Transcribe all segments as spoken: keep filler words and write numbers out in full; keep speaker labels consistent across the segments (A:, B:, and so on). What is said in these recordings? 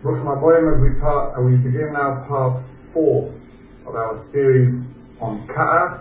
A: Bruchim Haboyim, as we, part, we begin now part four of our series on Ka'as.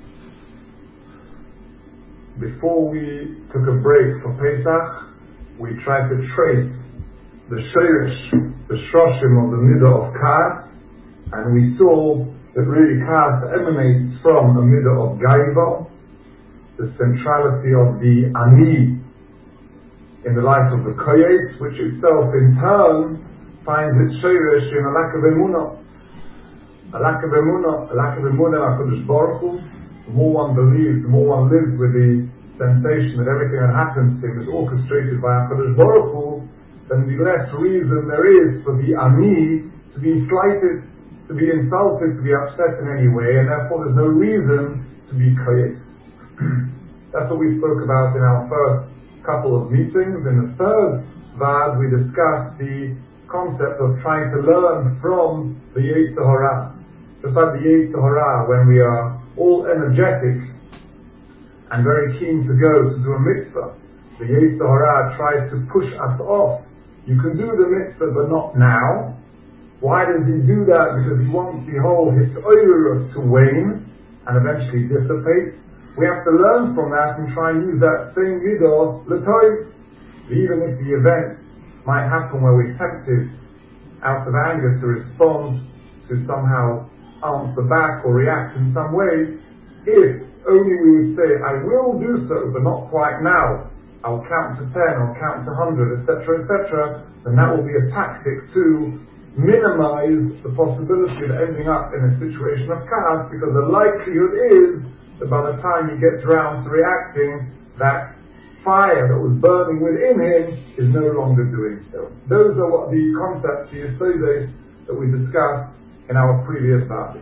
A: Before we took a break for Pesach, we tried to trace the Shirish, the Shroshim of the Midah of Ka'as, and we saw that really Ka'as emanates from a Midah of Gaiva, the centrality of the Ani in the life of the Koyes, which itself in turn finds its Shirish in a lack of Emunah. A lack of Emunah, a lack of Emunah in HaKadosh Baruch Hu. The more one believes, the more one lives with the sensation that everything that happens to him is orchestrated by HaKadosh Baruch Hu, then the less reason there is for the Ani to be slighted, to be insulted, to be upset in any way, and therefore there's no reason to be koyes. That's what we spoke about in our first couple of meetings. In the third Vad, we discussed the concept of trying to learn from the Yetzer Hara. Just like the Yetzer Hara, when we are all energetic and very keen to go to do a mitzvah, the Yetzer Hara tries to push us off. You can do the mitzvah, but not now. Why does he do that? Because he wants the whole histoirus to wane and eventually dissipate. We have to learn from that and try and use that same midah l'toiv. Even if the event might happen where we're tempted out of anger to respond, to somehow answer back or react in some way, if only we would say, I will do so, but not quite now. I'll count to ten, I'll count to one hundred, et cetera, et cetera, then that will be a tactic to minimize the possibility of ending up in a situation of chaos, because the likelihood is that by the time he gets around to reacting, that fire that was burning within him is no longer doing so. Those are what the concepts, the yesodes, that we discussed in our previous Vadi.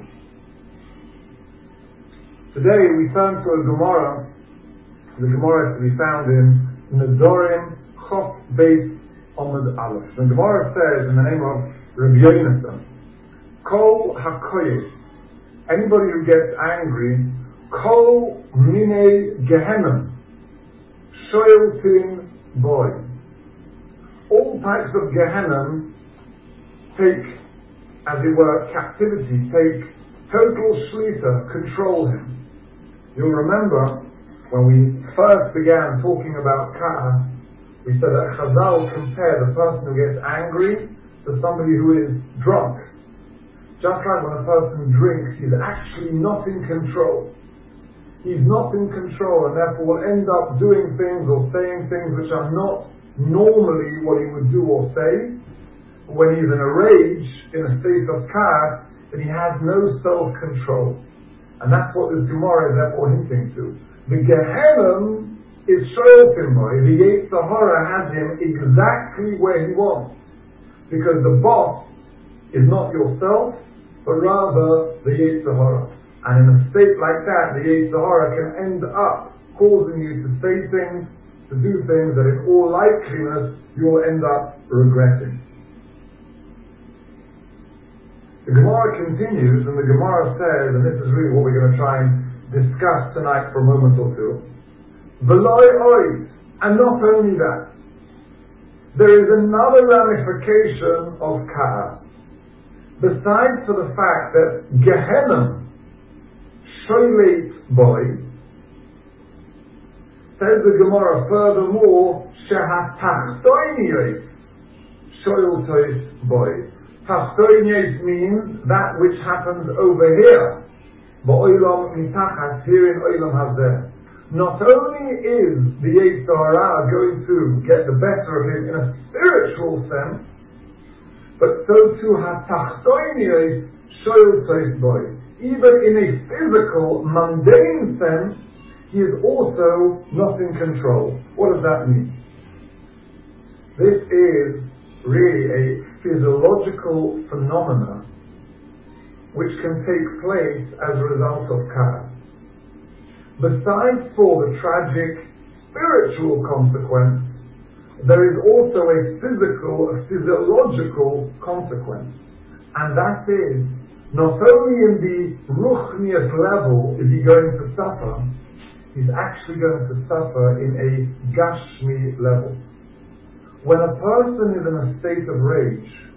A: Today we turn to a Gemara. The Gemara is to be found in Nedorim Chof Beis Omid Aleph. The Gemara says in the name of Rabbi Yonasan, Kol HaKoyes, anybody who gets angry, Kol Minei Gehenna, Shoyaltin Boy. All types of Gehenna take, as it were, captivity, take total shlita, control him. You'll remember when we first began talking about Ka'as, we said that Chazal compared the person who gets angry to somebody who is drunk. Just like when a person drinks, he's actually not in control. He's not in control, and therefore will end up doing things or saying things which are not normally what he would do or say. When he's in a rage, in a state of Ka'as, then he has no self-control. And that's what this Gemara is therefore hinting to. The Gehenna is Shoyaltimboy. The Yetzer Hara has him exactly where he wants. Because the boss is not yourself, but rather the Yetzer Hara. And in a state like that, the Yetzer Hara can end up causing you to say things, to do things that in all likeliness you will end up regretting. The Gemara continues, and the Gemara says, and this is really what we're going to try and discuss tonight for a moment or two, V'loi oid, and not only that, there is another ramification of Ka'as. Besides for the fact that Gehenna, Shoyleit Boy, says the Gemara furthermore, Shehatachtoiniyos Shoyltois Boy. Tachtoiniyos means that which happens over here. Ba'olam mitachas, here in Olam Hazeh. Not only is the Yetzer Hara going to get the better of him in a spiritual sense, but so too Hatachtoiniyos Shoyltois Boy. Even in a physical, mundane sense, he is also not in control. What does that mean? This is really a physiological phenomena which can take place as a result of Ka'as. Besides for the tragic spiritual consequence, there is also a physical, a physiological consequence. And that is, not only in the ruchnius level is he going to suffer, he's actually going to suffer in a gashmi level. When a person is in a state of rage,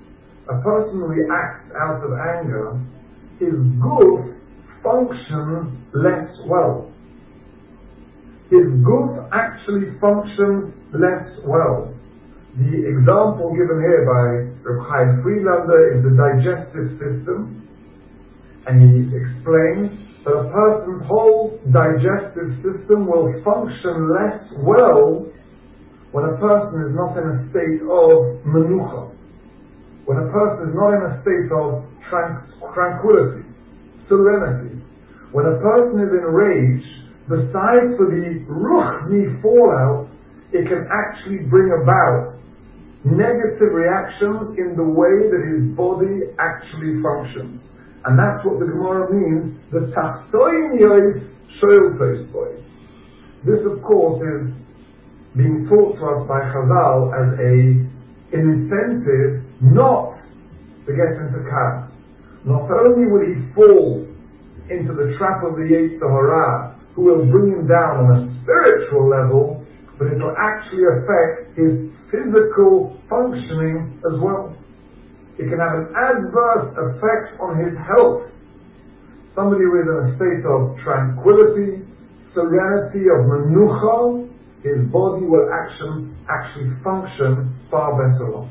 A: a person reacts out of anger, his guf functions less well. His guf actually functions less well. The example given here by Reb Chaim Friedlander is the digestive system, and he explains that a person's whole digestive system will function less well when a person is not in a state of menucha, when a person is not in a state of tranq- tranquility, serenity. When a person is enraged, besides for the ruchni fallout, it can actually bring about negative reactions in the way that his body actually functions. And that's what the Gemara means, the tachtoin yois shoyl toisboi. This, of course, is being taught to us by Chazal as a, an incentive not to get into chaos. Not only will he fall into the trap of the Yetzer Hara, who will bring him down on a spiritual level, but it will actually affect his physical functioning as well. It can have an adverse effect on his health. Somebody who is in a state of tranquility, serenity, of menucha, his body will actually, actually function far better off.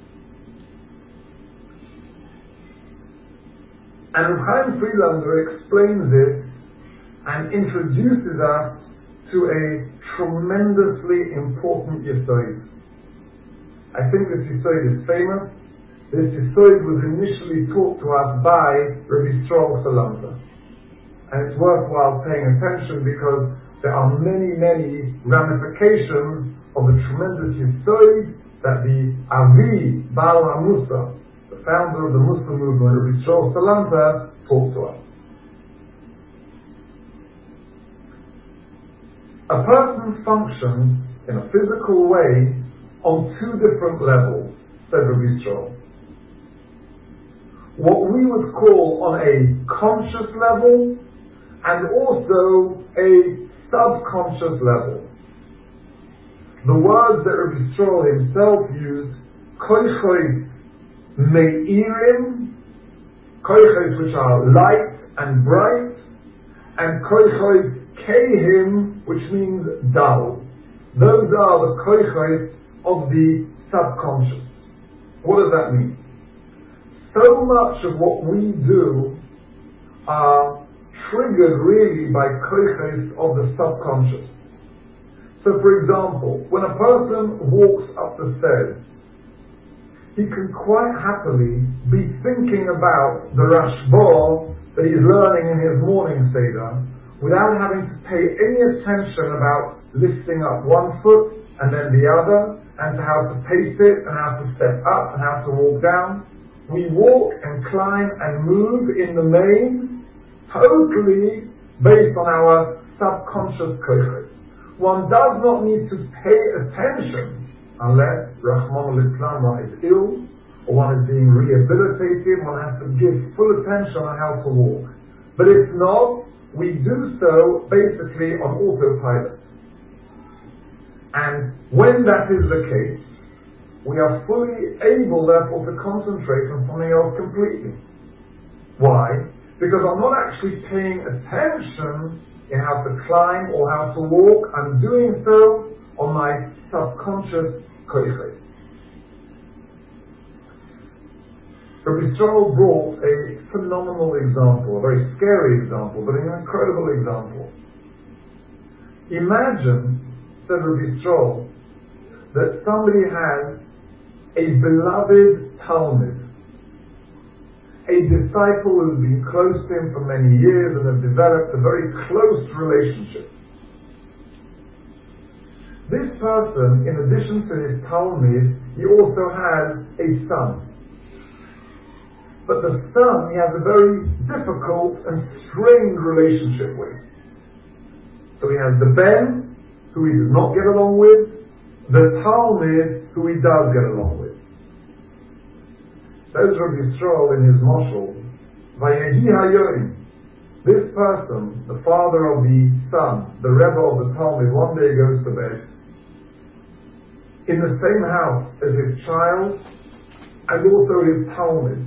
A: And Reb Chaim Friedlander explains this and introduces us to a tremendously important yesod. I think this yesod is famous. This yesod was initially taught to us by Rabbi Yisrael Salanter. And it's worthwhile paying attention because there are many, many ramifications of the tremendous yesod that the Avi Baal HaMusa, the founder of the Muslim movement, Rabbi Yisrael Salanter, taught to us. A person functions in a physical way on two different levels, said Rabbi Yisrael. What we would call on a conscious level and also a subconscious level. The words that Rabbi Yisrael himself used, koichos meirim, koichos which are light and bright, and koichos kehim, which means dull. Those are the koichos of the subconscious. What does that mean? So much of what we do are triggered really by koichos of the subconscious. So for example, when a person walks up the stairs, he can quite happily be thinking about the Rashba that he's learning in his morning Seder without having to pay any attention about lifting up one foot and then the other, and to how to pace it and how to step up and how to walk down. We walk and climb and move in the main totally based on our subconscious koichos. One does not need to pay attention unless Rahman al-Islam one is ill or one is being rehabilitated. One has to give full attention on how to walk. But if not, we do so basically on autopilot. And when that is the case, we are fully able therefore to concentrate on something else completely. Why? Because I'm not actually paying attention in how to climb or how to walk. I'm doing so on my subconscious koichos. Rabbi Yisrael brought a phenomenal example, a very scary example, but an incredible example. Imagine, said Rabbi Yisrael, that somebody has a beloved Talmud, a disciple who has been close to him for many years and have developed a very close relationship. This person, in addition to his Talmud, he also has a son. But the son he has a very difficult and strained relationship with. So he has the Ben, who he does not get along with, the Talmud, who he does get along with. Says Rabbi Yisrael in his Moshel, Vayehi Hayoim, this person, the father of the son, the Rebbe of the Talmud, one day goes to bed in the same house as his child, and also his Talmud.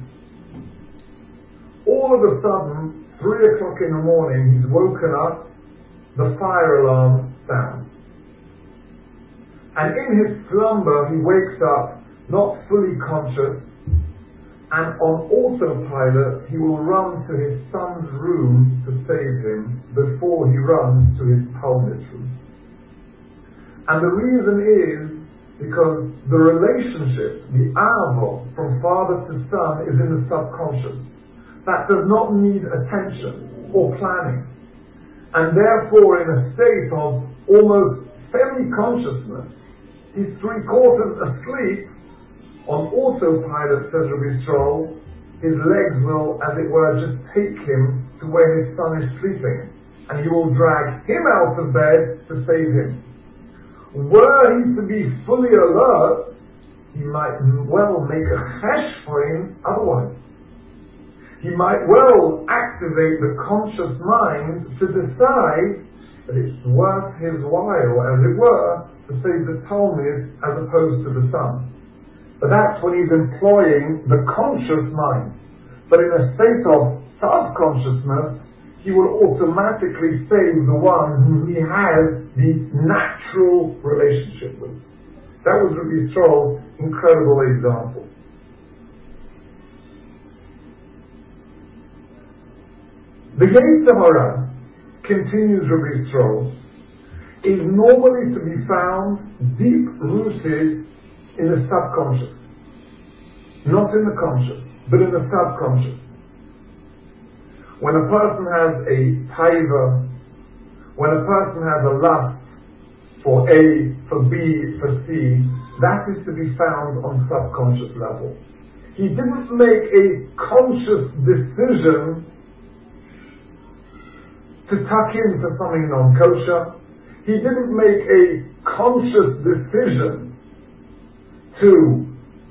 A: All of a sudden, three o'clock in the morning, he's woken up, the fire alarm sounds. And in his slumber, he wakes up, not fully conscious, and on autopilot, he will run to his son's room to save him before he runs to his Talmud room. And the reason is because the relationship, the avo, from father to son is in the subconscious. That does not need attention or planning. And therefore, in a state of almost semi-consciousness, he's three quarters asleep, on autopilot, says Rabbi Stroll, his legs will, as it were, just take him to where his son is sleeping, and he will drag him out of bed to save him. Were he to be fully alert, he might well make a chesh for him otherwise. He might well activate the conscious mind to decide that it's worth his while, as it were, to save the Talmud as opposed to the son. But that's when he's employing the conscious mind. But in a state of subconsciousness, he will automatically save the one whom he has the natural relationship with. That was Rabbi Stroll's incredible example. The Yetzer Hara, continues Rabbi Stroll, is normally to be found deep-rooted in the subconscious. Not in the conscious, but in the subconscious. When a person has a taiva, when a person has a lust for A, for B, for C, that is to be found on subconscious level. He didn't make a conscious decision to tuck into something non-kosher. He didn't make a conscious decision to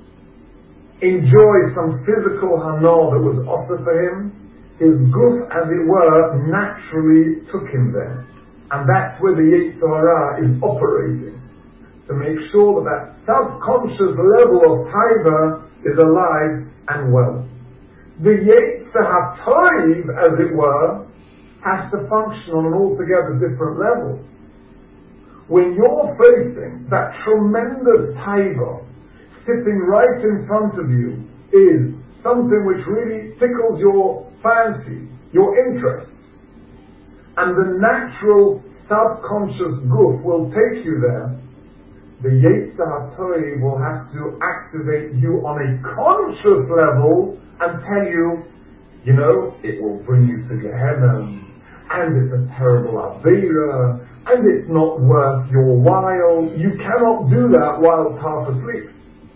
A: enjoy some physical hana that was offered for him. His guf, as it were, naturally took him there. And that's where the Yetzer Hara is operating, to make sure that that subconscious level of taiva is alive and well. The Yetzer HaTov, as it were, has to function on an altogether different level. When you're facing that tremendous taiva sitting right in front of you is something which really tickles your fancy, your interest, and the natural subconscious guf will take you there, the Yetzer HaTov will have to activate you on a conscious level and tell you, you know, it will bring you to Gehenna, and it's a terrible Aveira, and it's not worth your while. You cannot do that while half asleep.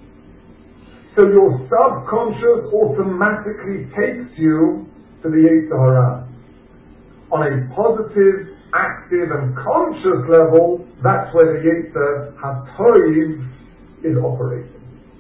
A: So your subconscious automatically takes you to the Yetzer Hara. On a positive, active and conscious level, that's where the Yetzer HaTov is operating.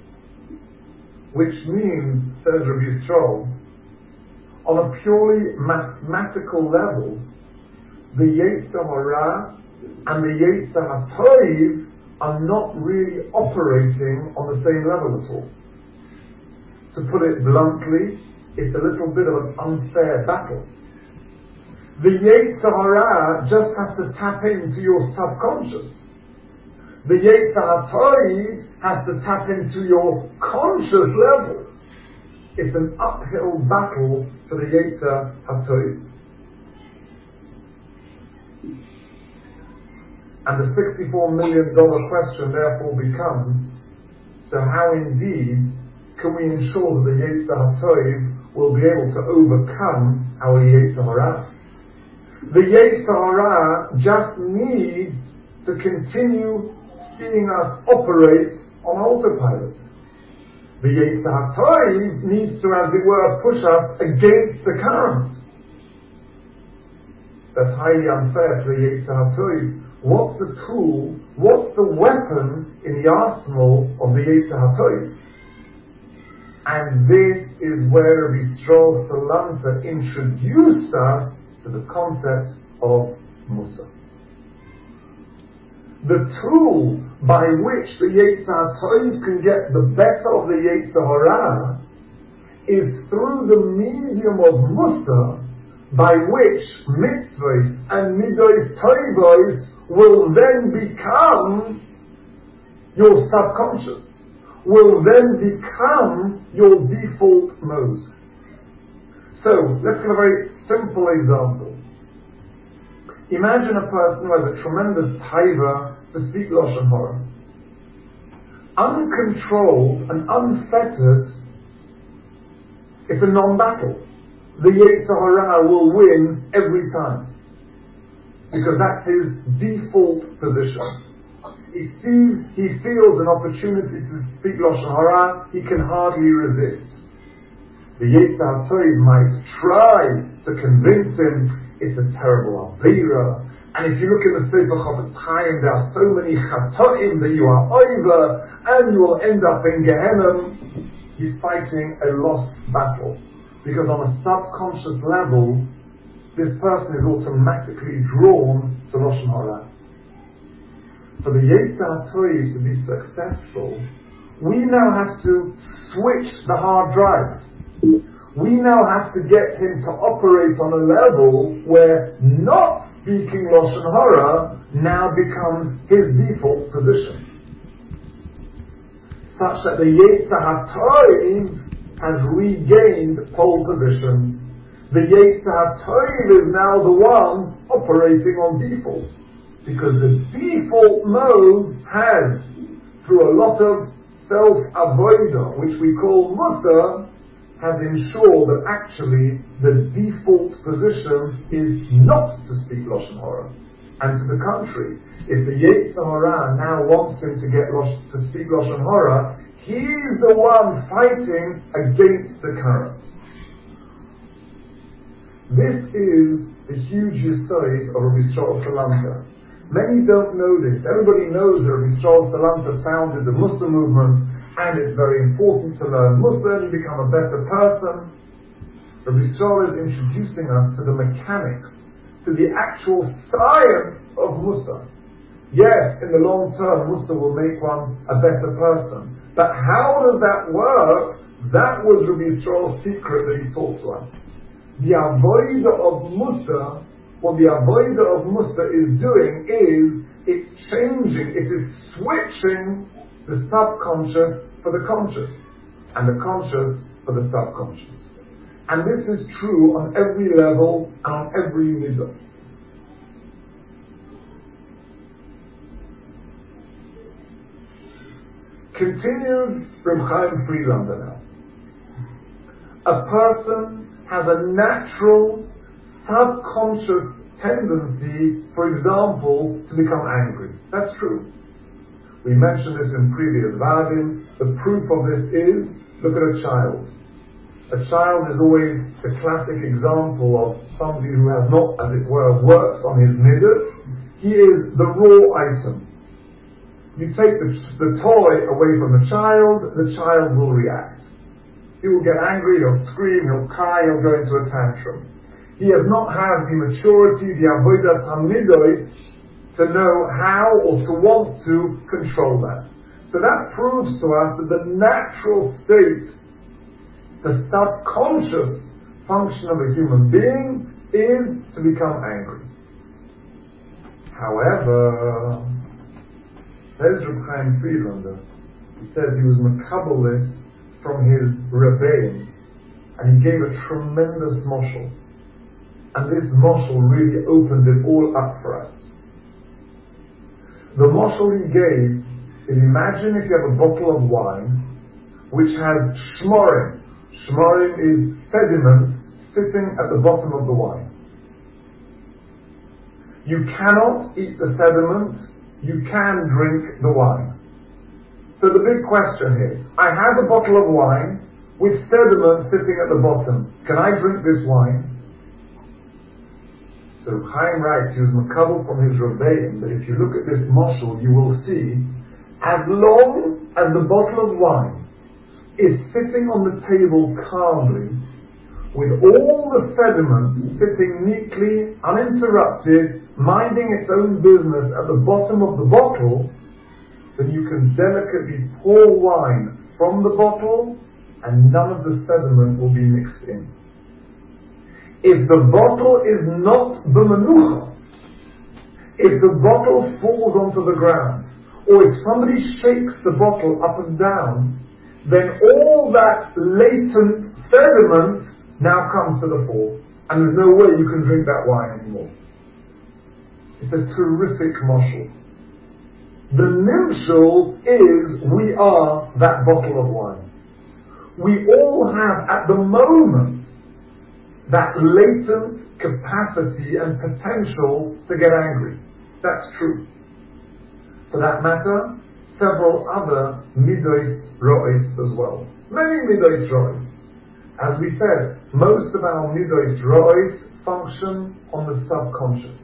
A: Which means, says Rabbi Stroll, on a purely mathematical level, the Yetzer Hara and the Yetzer HaTov are not really operating on the same level at all. To put it bluntly, it's a little bit of an unfair battle. The Yetzer Hara just has to tap into your subconscious. The Yetzer HaTov has to tap into your conscious level. It's an uphill battle for the Yetzer HaTov. And the sixty-four million dollars question therefore becomes, so how indeed can we ensure that the Yetzer HaTov will be able to overcome our Yetzer Hara? The Yetzer Hara just needs to continue seeing us operate on autopilot. The Yetzer HaTov needs to, as it were, push us against the current. That's highly unfair for the Yetzer HaTov. What's the tool, what's the weapon in the arsenal of the Yetzer HaTov? And this is where Rabbi Stroll Salanter introduced us to the concept of Musa. the tool by which the Yetzer Tov can get the better of the Yetzer Hara is through the medium of Mussar, by which mitzvahs and midos tovos will then become your subconscious, will then become your default mode. So, let's give a very simple example. Imagine a person who has a tremendous taiva to speak Lashon Hara. Uncontrolled and unfettered, it's a non-battle. The Yetzer Hara will win every time, because that's his default position. He sees, he feels an opportunity to speak Lashon Hara, he can hardly resist. The Yetzer Tov might try to convince him it's a terrible avera, and if you look in the Sefer Chofetz Chaim, there are so many chatoim that you are over, and you will end up in Gehenna. He's fighting a lost battle, because on a subconscious level, this person is automatically drawn to Lashon Hara. For the Yetzer Tov to be successful, we now have to switch the hard drive. We now have to get him to operate on a level where not speaking Lashon Hara now becomes his default position, such that the Yetzer Tov has regained pole position. The Yetzer Tov is now the one operating on default, because the default mode has, through a lot of self-avoida, which we call Mussar, has ensured that actually the default position is not to speak Lashon Hara. And to the contrary, if the Yetzer Hara now wants him to get Losh, to speak Lashon Hara, he's the one fighting against the current. This is the huge yesod of Rabbi Yisrael Salanter. Many don't know this. Everybody knows that Rabbi Yisrael Salanter founded the Mussar movement, and it's very important to learn Mussar and you become a better person. Rabbi Yisrael is introducing us to the mechanics, to the actual science of Mussar. Yes, in the long term, Mussar will make one a better person. But how does that work? That was Rabbi Yisrael's secret that he taught to us. The avoida of Mussar, what the avoida of Mussar is doing is, it's changing, it is switching the subconscious for the conscious, and the conscious for the subconscious. And this is true on every level and on every midah. Continued Reb Chaim Friedlander now. A person has a natural subconscious tendency, for example, to become angry. That's true. We mentioned this in previous Vadim. The proof of this is, look at a child. A child is always the classic example of somebody who has not, as it were, worked on his midah. He is the raw item. You take the, the toy away from the child, the child will react. He will get angry, he'll scream, he'll cry, he'll go into a tantrum. He has not had the maturity, the avodas hamidos, to know how or to want to control that. So that proves to us that the natural state, the subconscious function of a human being is to become angry. However, there's Reb Chaim Friedlander. He says he was makabalist from his rebbeim, and he gave a tremendous moshel. And this moshel really opened it all up for us. The moshel he gave is, imagine if you have a bottle of wine which has shmorim. Shmorim is sediment sitting at the bottom of the wine. You cannot eat the sediment, you can drink the wine. So the big question is, I have a bottle of wine with sediment sitting at the bottom. Can I drink this wine? So Chaim writes, he was makabel from his rebbeim, that if you look at this moshel, you will see, as long as the bottle of wine is sitting on the table calmly, with all the sediment sitting neatly, uninterrupted, minding its own business at the bottom of the bottle, then you can delicately pour wine from the bottle and none of the sediment will be mixed in. If the bottle is not b'menucha, if the bottle falls onto the ground, or if somebody shakes the bottle up and down, then all that latent sediment now comes to the fore, and there's no way you can drink that wine anymore. It's a terrific mashal. The nimshal is we are that bottle of wine. We all have at the moment that latent capacity and potential to get angry. That's true. For that matter, several other midos ro'is as well. Many midos ro'is. As we said, most of our midos ro'is function on the subconscious.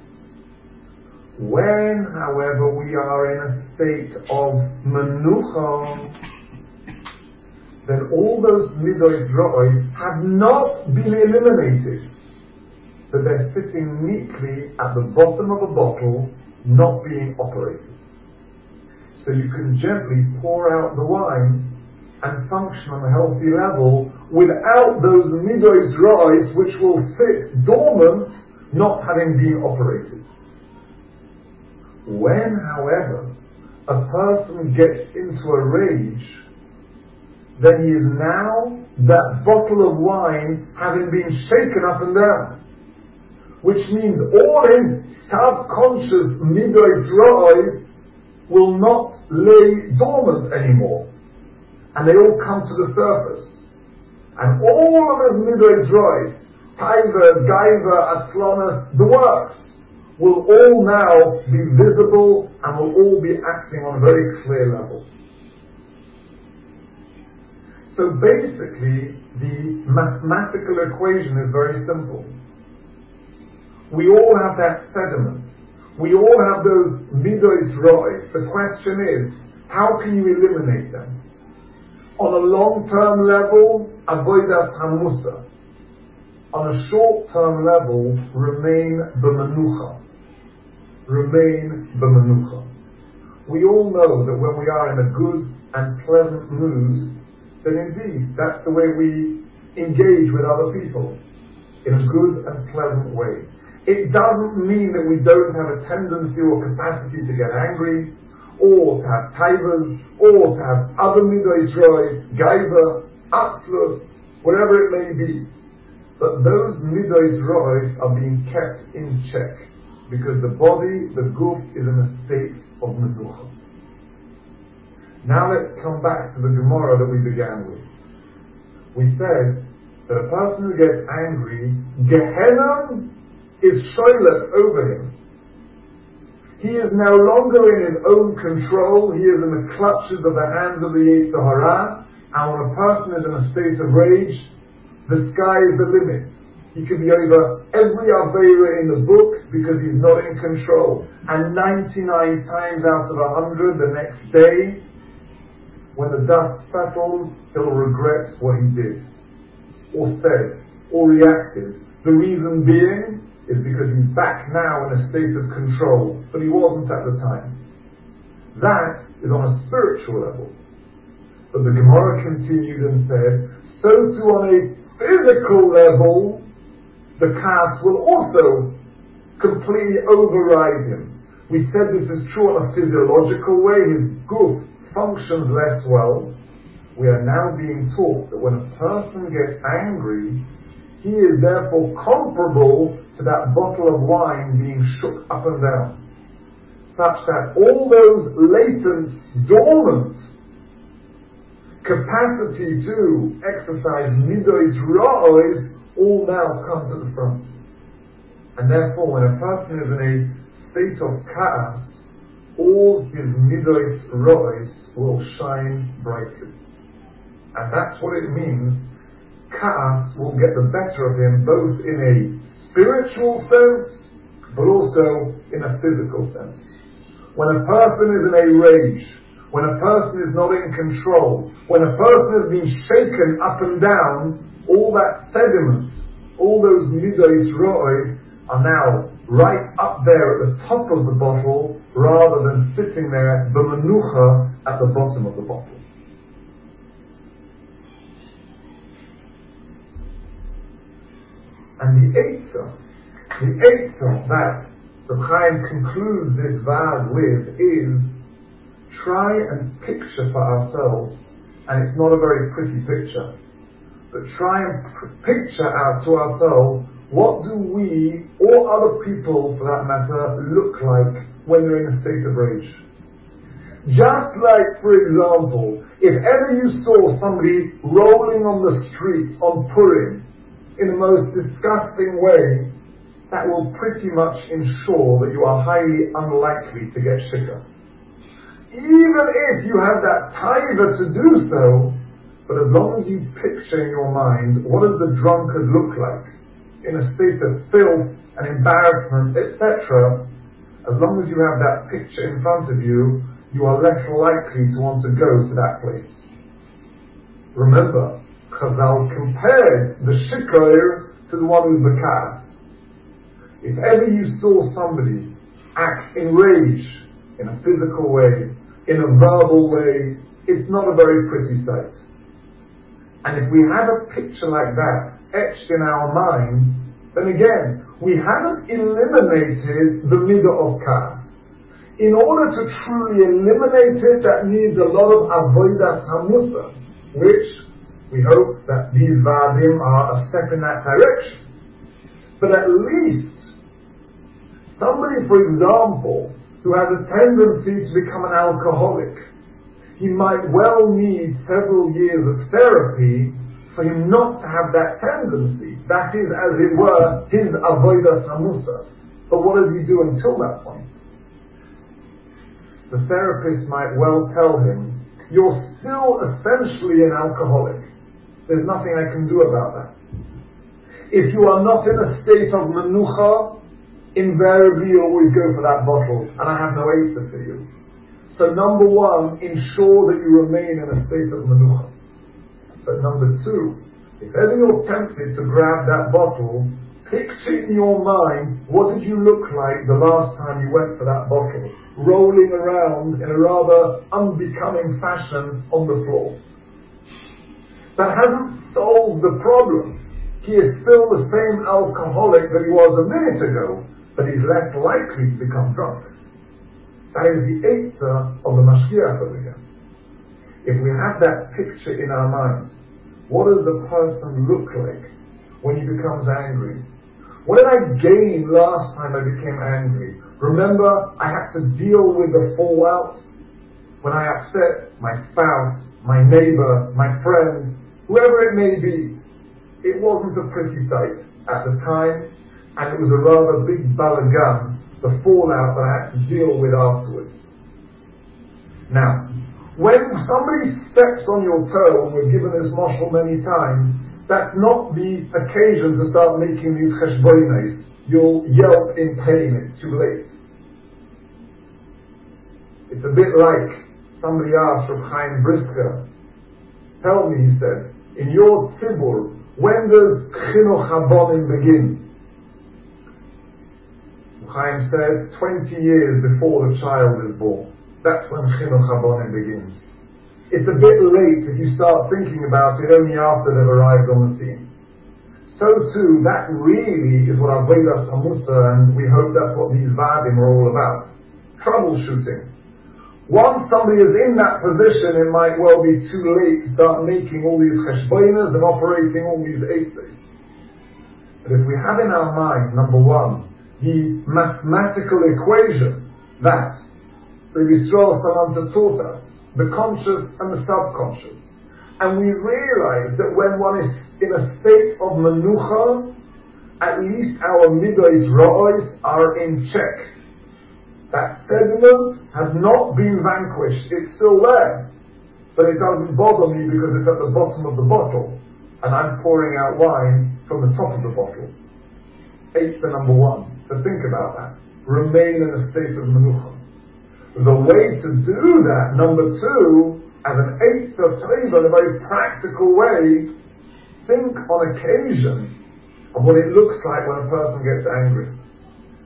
A: When, however, we are in a state of menucha, then all those midos ro'is have not been eliminated, but they're sitting neatly at the bottom of a bottle, not being operated. So you can gently pour out the wine and function on a healthy level without those midos ro'is which will sit dormant, not having been operated. When, however, a person gets into a rage, then he is now that bottle of wine having been shaken up and down, which means all his subconscious midos ro'is will not lay dormant anymore, and they all come to the surface. And all of his midos ro'is, taiva, gaiva, atzlonas, the works, will all now be visible and will all be acting on a very clear level. So basically, the mathematical equation is very simple. We all have that sediment. We all have those midos ro'is. The question is, how can you eliminate them? On a long-term level, avodas hamusa. On a short-term level, remain b'menucha. Remain b'menucha. We all know that when we are in a good and pleasant mood, then indeed, that's the way we engage with other people, in a good and pleasant way. It doesn't mean that we don't have a tendency or capacity to get angry, or to have taivas, or to have other midos ro'is, gaiva, atzlus, whatever it may be. But those midos ro'is are being kept in check, because the body, the guf, is in a state of menucha. Now let's come back to the Gemara that we began with. We said that a person who gets angry, Gehenna is shoylet over him. He is no longer in his own control, he is in the clutches of the hands of the Yetzer Hara, and when a person is in a state of rage, the sky is the limit. He can be over every Aveira in the book because he's not in control. And ninety-nine times out of one hundred the next day, when the dust settles, he'll regret what he did, or said, or reacted. The reason being is because he's back now in a state of control, but he wasn't at the time. That is on a spiritual level. But the Gemara continued and said, so too on a physical level, the Kaas will also completely override him. We said this is true on a physiological way, his guf functions less well. We are now being taught that when a person gets angry, he is therefore comparable to that bottle of wine being shook up and down, such that all those latent, dormant capacity to exercise midos ro'is all now come to the front. And therefore, when a person is in a state of Kaas, all his midos ro'is will shine brightly. And that's what it means. Kaas will get the better of him both in a spiritual sense, but also in a physical sense. When a person is in a rage, when a person is not in control, when a person has been shaken up and down, all that sediment, all those midos ro'is are now right up there at the top of the bottle, rather than sitting there, the menucha, at the bottom of the bottle. And the Eitzah, the Eitzah that Reb Chaim concludes this vaz with is, try and picture for ourselves, and it's not a very pretty picture, but try and p- picture out to ourselves, what do we, or other people for that matter, look like when they're in a state of rage? Just like, for example, if ever you saw somebody rolling on the street on Purim in the most disgusting way, that will pretty much ensure that you are highly unlikely to get shikha. Even if you have that taiva to do so, but as long as you picture in your mind, what does the drunkard look like? In a state of filth and embarrassment, et cetera, as long as you have that picture in front of you, you are less likely to want to go to that place. Remember, Chazal compared the shikar to the one who's bekas. If ever you saw somebody act in rage, in a physical way, in a verbal way, it's not a very pretty sight. And if we have a picture like that etched in our minds, then again, we haven't eliminated the midah of kas. In order to truly eliminate it, that needs a lot of avodas hamusa, which we hope that these vadim are a step in that direction. But at least, somebody, for example, who has a tendency to become an alcoholic, he might well need several years of therapy for him not to have that tendency. That is, as it were, his avodas hamusa. But what does he do until that point? The therapist might well tell him, you're still essentially an alcoholic. There's nothing I can do about that. If you are not in a state of menucha, invariably you always go for that bottle, and I have no answer for you. So number one, ensure that you remain in a state of menucha. But number two, if ever you're tempted to grab that bottle, picture in your mind, what did you look like the last time you went for that bottle, rolling around in a rather unbecoming fashion on the floor. That hasn't solved the problem. He is still the same alcoholic that he was a minute ago, but he's less likely to become drunk. That is the Eitzah of the Mashiach over here. If we have that picture in our mind, what does the person look like when he becomes angry? What did I gain last time I became angry? Remember, I had to deal with the fallout when I upset my spouse, my neighbor, my friend, whoever it may be. It wasn't a pretty sight at the time, and it was a rather big balagan, the fallout that I had to deal with afterwards. Now, when somebody steps on your toe, and we've given this mashal many times, that's not the occasion to start making these cheshbonos. You'll yelp in pain, it's too late. It's a bit like somebody asked Reb Chaim Brisker, tell me, he said, in your tzibur, when does chinuch habonim begin? Reb Chaim said, twenty years before the child is born. That's when chinuch habonim begins. It's a bit late if you start thinking about it only after they've arrived on the scene. So too, that really is what avodas hamusa, and we hope that's what these vadim are all about. Troubleshooting. Once somebody is in that position, it might well be too late to start making all these cheshbonos and operating all these eitzes. But if we have in our mind, number one, the mathematical equation that Rabbi Yisrael Salanter taught us, the conscious and the subconscious, and we realize that when one is in a state of menucha, at least our midos ra'os are in check. That sediment has not been vanquished, it's still there, but it doesn't bother me because it's at the bottom of the bottle, and I'm pouring out wine from the top of the bottle. Eighth the number one, so think about that. Remain in a state of menucha. The way to do that, number two, as an eighth of taiva, in a very practical way, think on occasion of what it looks like when a person gets angry.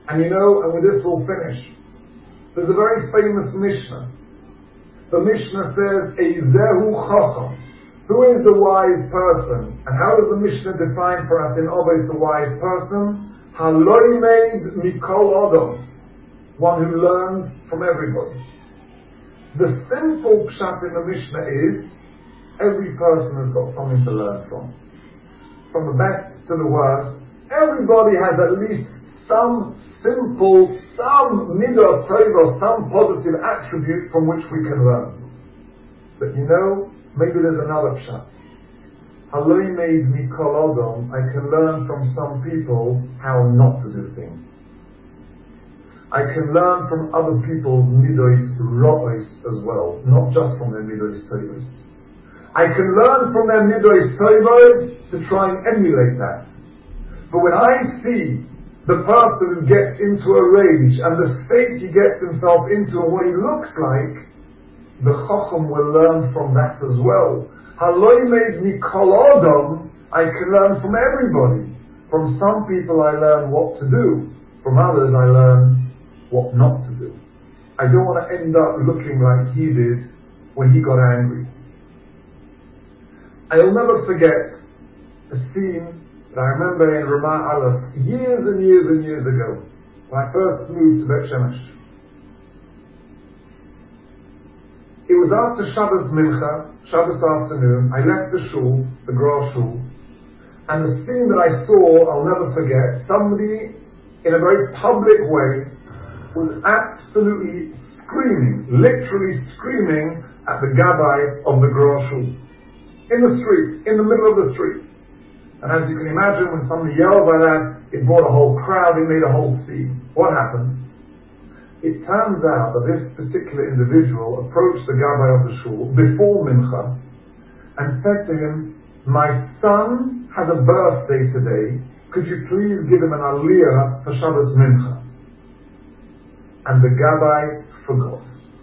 A: And you know, and with this we'll finish. There's a very famous Mishnah. The Mishnah says, Eizehu Chacham. Who is the wise person? And how does the Mishnah define for us in Obed the wise person? Haloimed Mikol Odom. One who learns from everybody. The simple pshat in the Mishnah is, every person has got something to learn from. From the best to the worst, everybody has at least some simple, some midah tova, some positive attribute from which we can learn. But you know, maybe there's another pshat. Haloi made me kol odom. I can learn from some people how not to do things. I can learn from other people's midos ro'os as well, not just from their midos tovos. I can learn from their midos tovos to try and emulate that. But when I see the person who gets into a rage and the state he gets himself into and what he looks like, the Chacham will learn from that as well. Haloi made me kol odom. I can learn from everybody. From some people I learn what to do. From others I learn what not to do. I don't want to end up looking like he did when he got angry. I'll never forget a scene that I remember in Ramah Aleph years and years and years ago when I first moved to Bet Shemesh. It was after Shabbos Mincha, Shabbos afternoon. I left the shul, the Gra shul, and the scene that I saw, I'll never forget. Somebody, in a very public way, was absolutely screaming, literally screaming at the Gabbai of the Gra shul. In the street, in the middle of the street. And as you can imagine, when somebody yelled like that, it brought a whole crowd, it made a whole scene. What happened? It turns out that this particular individual approached the Gabbai of the shul before Mincha and said to him, my son has a birthday today, could you please give him an aliyah for Shabbos Mincha? And the Gabbai forgot.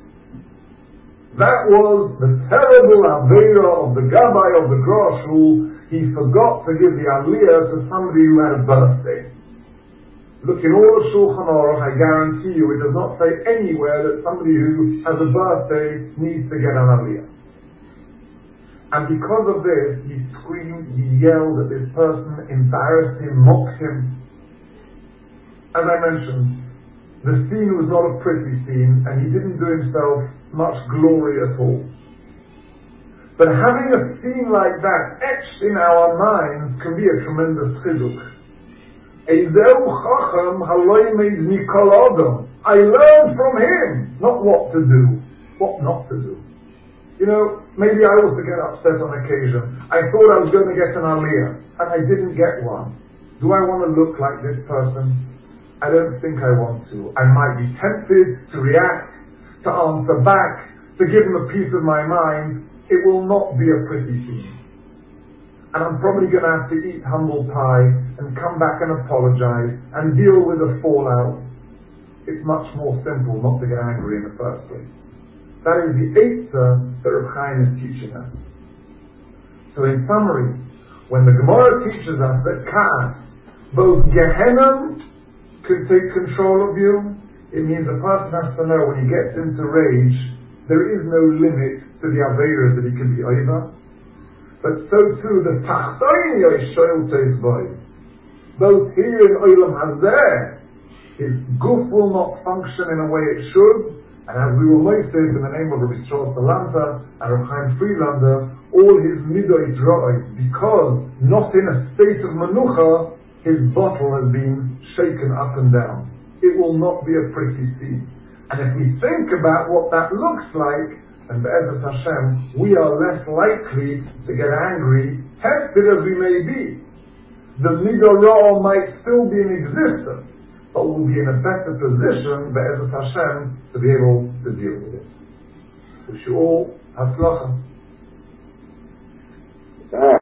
A: That was the terrible Aveira of the Gabbai of the Gra shul. He forgot to give the aliyah to somebody who had a birthday. Look, in all the Shulchan Aruch, I guarantee you, it does not say anywhere that somebody who has a birthday needs to get an aliyah. And because of this, he screamed, he yelled at this person, embarrassed him, mocked him. As I mentioned, the scene was not a pretty scene, and he didn't do himself much glory at all. But having a scene like that etched in our minds can be a tremendous chiduk. Eizehu Chacham haloi meid mikol odom. I learned from him, not what to do, what not to do. You know, maybe I also get upset on occasion. I thought I was going to get an aliyah, and I didn't get one. Do I want to look like this person? I don't think I want to. I might be tempted to react, to answer back, to give him a piece of my mind. It will not be a pretty scene. And I'm probably going to have to eat humble pie and come back and apologize and deal with a fallout. It's much more simple not to get angry in the first place. That is the eitzah that Reb Chaim is teaching us. So in summary, when the Gemara teaches us that Ka'as, both Gehenna could take control of you, it means a person has to know when he gets into rage, there is no limit to the Aveira that he can be over. But so too, the Tachtoin Yishoel Teisboy, both here in Olam Hazeh, his goof will not function in a way it should, and as we will most say in the name of Rabbi Yisrael Salanta and Reb Chaim Friedlander, all his midos ro'os, because not in a state of menucha, his bottle has been shaken up and down. It will not be a pretty scene. And if we think about what that looks like, and Be'ezus Hashem, we are less likely to get angry, tested as we may be. The midah ra'ah might still be in existence, but we'll be in a better position, Be'ezus Hashem, to be able to deal with it. Wish you all Hatzlacha.